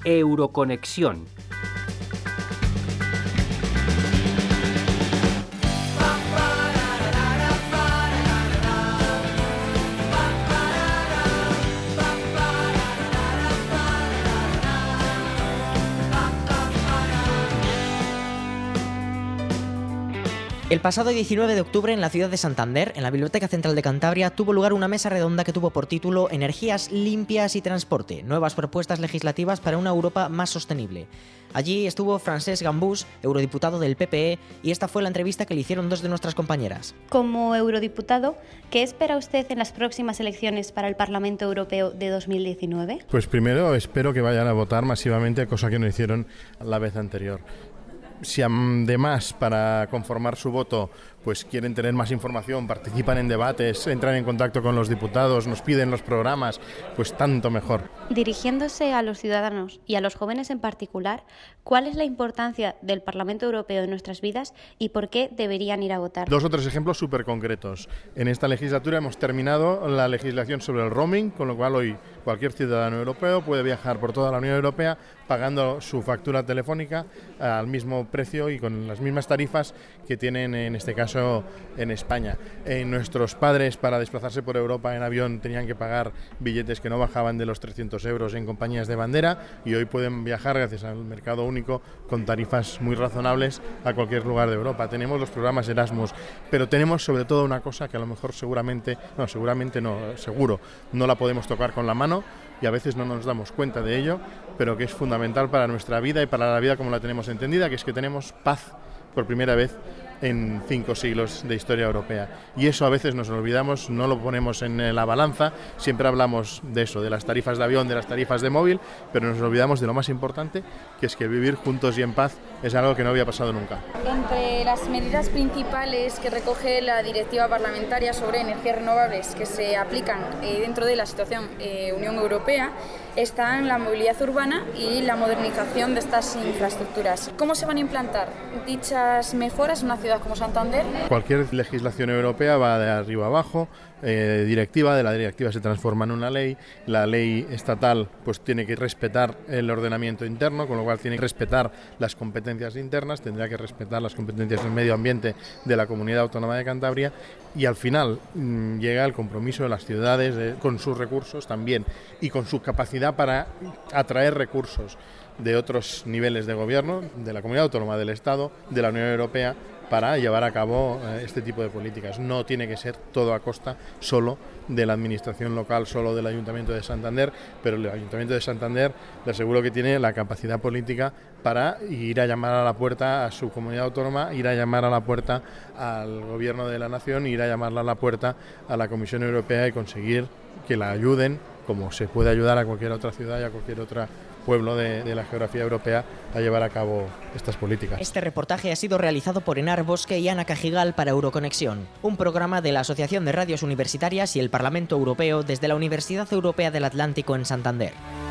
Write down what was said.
Euroconexión. El pasado 19 de octubre en la ciudad de Santander, en la Biblioteca Central de Cantabria, tuvo lugar una mesa redonda que tuvo por título Energías limpias y transporte, nuevas propuestas legislativas para una Europa más sostenible. Allí estuvo Francesc Gambús, eurodiputado del PPE, y esta fue la entrevista que le hicieron dos de nuestras compañeras. Como eurodiputado, ¿qué espera usted en las próximas elecciones para el Parlamento Europeo de 2019? Pues primero espero que vayan a votar masivamente, cosa que no hicieron la vez anterior. Si además para conformar su voto pues quieren tener más información, participan en debates, entran en contacto con los diputados, nos piden los programas, pues tanto mejor. Dirigiéndose a los ciudadanos y a los jóvenes en particular, ¿cuál es la importancia del Parlamento Europeo en nuestras vidas y por qué deberían ir a votar? Dos o tres ejemplos súper concretos. En esta legislatura hemos terminado la legislación sobre el roaming, con lo cual hoy cualquier ciudadano europeo puede viajar por toda la Unión Europea pagando su factura telefónica al mismo precio y con las mismas tarifas que tienen en este caso en España. Nuestros padres para desplazarse por Europa en avión tenían que pagar billetes que no bajaban de los 300 euros en compañías de bandera y hoy pueden viajar gracias al mercado único con tarifas muy razonables a cualquier lugar de Europa. Tenemos los programas Erasmus, pero tenemos sobre todo una cosa que a lo mejor seguro no la podemos tocar con la mano y a veces no nos damos cuenta de ello, pero que es fundamental para nuestra vida y para la vida como la tenemos entendida, que es que tenemos paz por primera vez en 5 siglos de historia europea. Y eso a veces nos olvidamos, no lo ponemos en la balanza, siempre hablamos de eso, de las tarifas de avión, de las tarifas de móvil, pero nos olvidamos de lo más importante, que es que vivir juntos y en paz es algo que no había pasado nunca. Entre las medidas principales que recoge la Directiva Parlamentaria sobre energías renovables que se aplican dentro de la situación Unión Europea están la movilidad urbana y la modernización de estas infraestructuras. ¿Cómo se van a implantar dichas mejoras en una ciudad como Santander? Cualquier legislación europea va de arriba abajo, de la directiva se transforma en una ley, la ley estatal pues tiene que respetar el ordenamiento interno, con lo cual tiene que respetar las competencias internas, tendrá que respetar las competencias del medio ambiente de la Comunidad Autónoma de Cantabria y al final llega el compromiso de las ciudades con sus recursos también y con su capacidad para atraer recursos de otros niveles de gobierno, de la Comunidad Autónoma, del Estado, de la Unión Europea, para llevar a cabo este tipo de políticas. No tiene que ser todo a costa solo de la administración local, solo del Ayuntamiento de Santander, pero el Ayuntamiento de Santander le aseguro que tiene la capacidad política para ir a llamar a la puerta a su comunidad autónoma, ir a llamar a la puerta al Gobierno de la Nación, ir a llamarla a la puerta a la Comisión Europea y conseguir que la ayuden, como se puede ayudar a cualquier otra ciudad y a cualquier otro pueblo de la geografía europea a llevar a cabo estas políticas. Este reportaje ha sido realizado por Enar Bosque y Ana Cajigal para Euroconexión, un programa de la Asociación de Radios Universitarias y el Parlamento Europeo desde la Universidad Europea del Atlántico en Santander.